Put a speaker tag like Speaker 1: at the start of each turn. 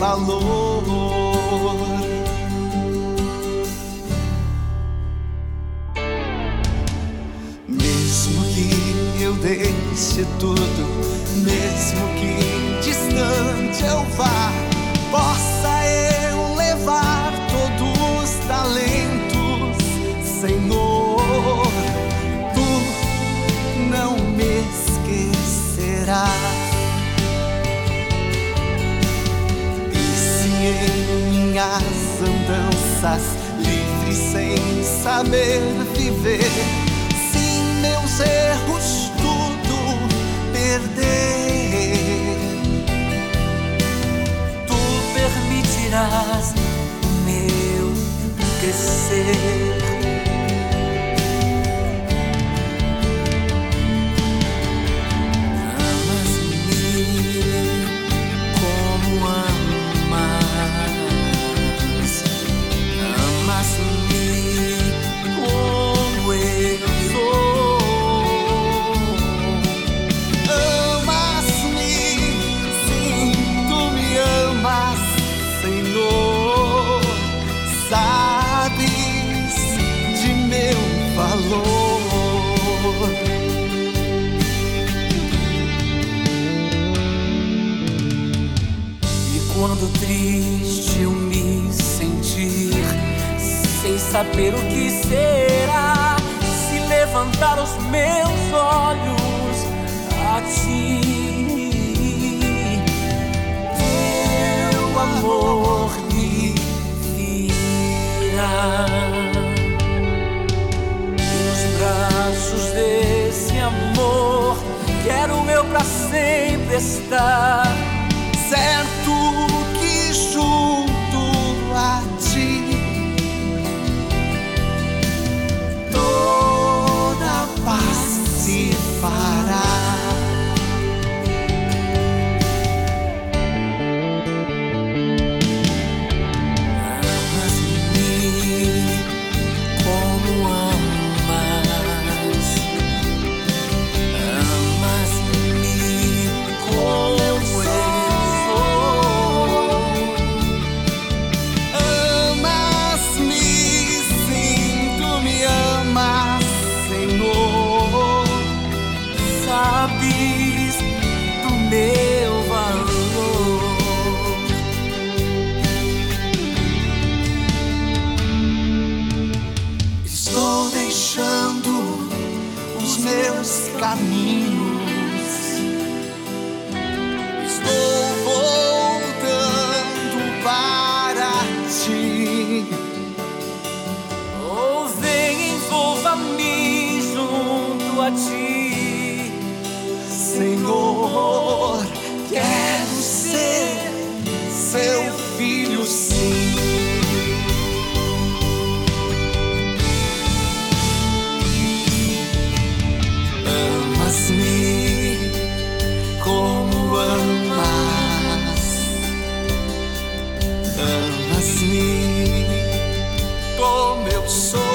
Speaker 1: valor. Mesmo que eu deixe tudo, mesmo que distante eu vá, possa eu levar todos os talentos, Senhor, Tu não me esquecerás. E se em minhas andanças, livre sem saber viver, meus erros tudo perder,
Speaker 2: Tu permitirás o meu crescer. Quando triste eu me sentir, sem saber o que será, se levantar os meus olhos a Ti, Teu amor me virá. Nos braços desse amor quero eu pra sempre estar,
Speaker 1: certo que junto a Ti toda paz se fará. Caminhos, estou voltando para Ti.
Speaker 2: Oh, vem, envolva-me junto a Ti,
Speaker 1: Senhor, quero ser Seu filho, sim. Amas-me como amas, amas-me como eu sou.